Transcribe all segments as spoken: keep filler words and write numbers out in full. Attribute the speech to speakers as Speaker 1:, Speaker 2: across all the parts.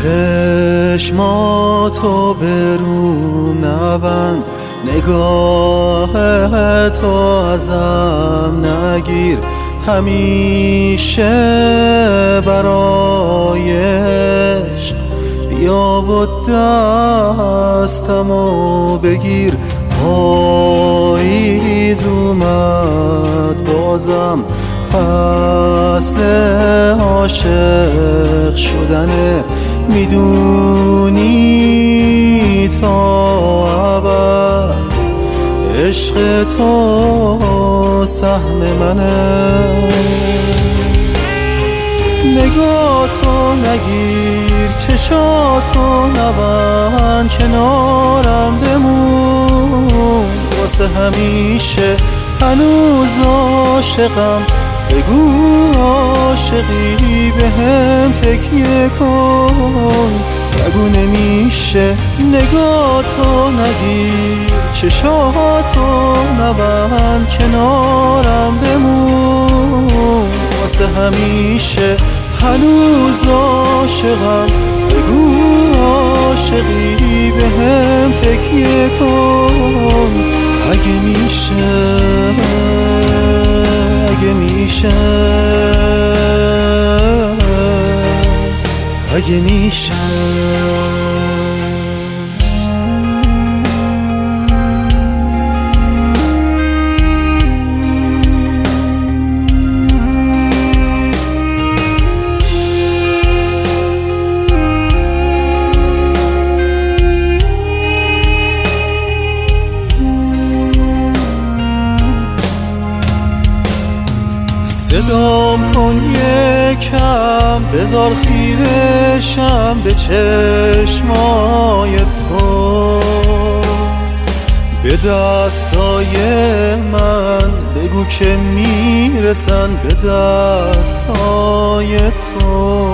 Speaker 1: چشماتو به رو نبند، نگاه تو ازم نگیر، همیشه برای عشق بیا و دستمو بگیر. پاییز اومد بازم، فصل عاشق شدنه، میدونی تا ابد عشق تو سهم منه. نگاهتو نگیر، چشاتو نبند، کنارم بمون واسه همیشه. هنوز عاشقم، بگو عاشقی بهم تکیه کن، بگو نمیشه. نگاهتو نگیر، چشاتو نبند، کنارم بمون واسه همیشه. هنوز عاشقم، بگو عاشقی بهم تکیه کن، اگه میشه، اگه میشه، اگه میشه. صدام کن یکم، بذار خیرشم به چشمای تو، به دستای من بگو که میرسن به دستای تو.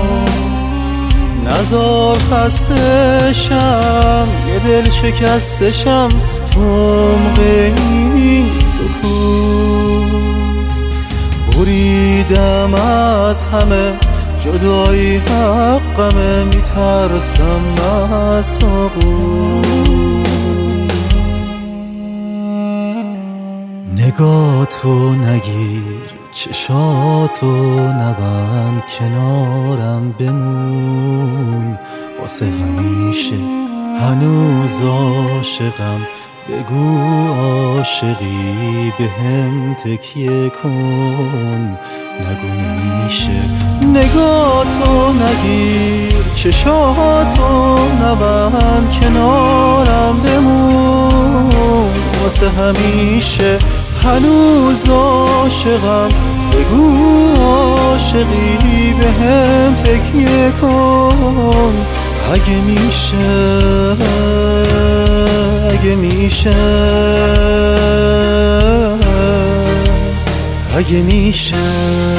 Speaker 1: نزار خستشم، یه دل شکستشم تو عمق این سکوت. بریدم از همه، جدایی حقمه، میترسم از سقوط. نگاهتو نگیر، چشاتو نبند، کنارم بمون واسه همیشه. هنوز عاشقم، بگو عاشقی بهم تکیه کن، نگو نمیشه. نگاهتو نگیر، چشاتو نبند، کنارم بمون واسه همیشه. هنوز عاشقم، بگو عاشقی بهم تکیه کن، اگه میشه، اگه میشه، اگه میشه.